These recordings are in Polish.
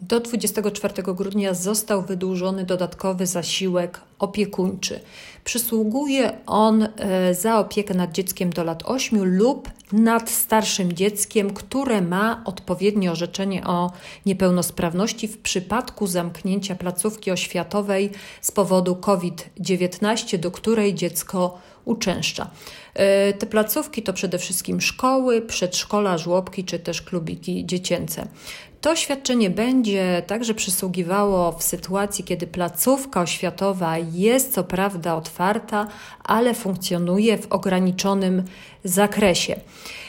do 24 grudnia został wydłużony dodatkowy zasiłek opiekuńczy. Przysługuje on za opiekę nad dzieckiem do lat 8 lub nad starszym dzieckiem, które ma odpowiednie orzeczenie o niepełnosprawności w przypadku zamknięcia placówki oświatowej z powodu COVID-19, do której dziecko uczęszcza. Te placówki to przede wszystkim szkoły, przedszkola, żłobki czy też klubiki dziecięce. To świadczenie będzie także przysługiwało w sytuacji, kiedy placówka oświatowa jest co prawda otwarta, ale funkcjonuje w ograniczonym zakresie.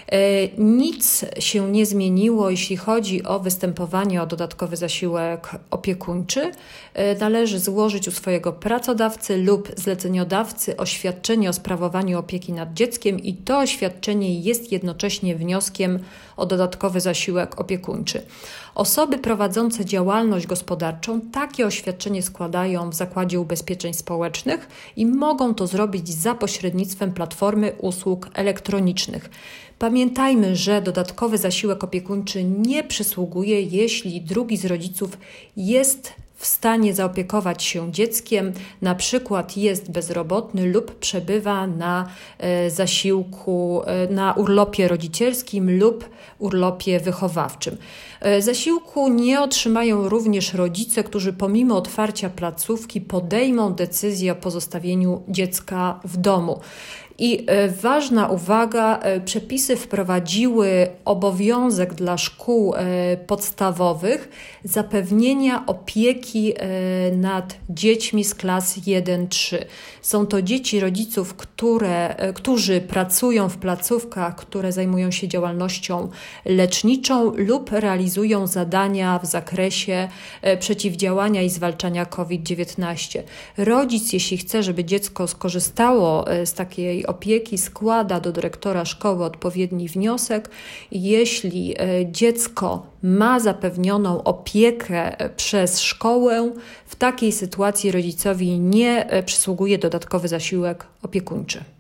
Nic się nie zmieniło, jeśli chodzi o występowanie o dodatkowy zasiłek opiekuńczy. Należy złożyć u swojego pracodawcy lub zleceniodawcy oświadczenie o sprawowaniu opieki nad dzieckiem i to oświadczenie jest jednocześnie wnioskiem o dodatkowy zasiłek opiekuńczy. Osoby prowadzące działalność gospodarczą takie oświadczenie składają w Zakładzie Ubezpieczeń Społecznych i mogą to zrobić za pośrednictwem platformy usług elektronicznych. Pamiętajmy, że dodatkowy zasiłek opiekuńczy nie przysługuje, jeśli drugi z rodziców jest w stanie zaopiekować się dzieckiem, na przykład jest bezrobotny lub przebywa na zasiłku, na urlopie rodzicielskim lub urlopie wychowawczym. Zasiłku nie otrzymają również rodzice, którzy pomimo otwarcia placówki podejmą decyzję o pozostawieniu dziecka w domu. I ważna uwaga, przepisy wprowadziły obowiązek dla szkół podstawowych zapewnienia opieki nad dziećmi z klas 1-3. Są to dzieci rodziców, którzy pracują w placówkach, które zajmują się działalnością leczniczą lub realizują zadania w zakresie przeciwdziałania i zwalczania COVID-19. Rodzic, jeśli chce, żeby dziecko skorzystało z takiej opieki, składa do dyrektora szkoły odpowiedni wniosek. Jeśli dziecko ma zapewnioną opiekę przez szkołę, w takiej sytuacji rodzicowi nie przysługuje dodatkowy zasiłek opiekuńczy.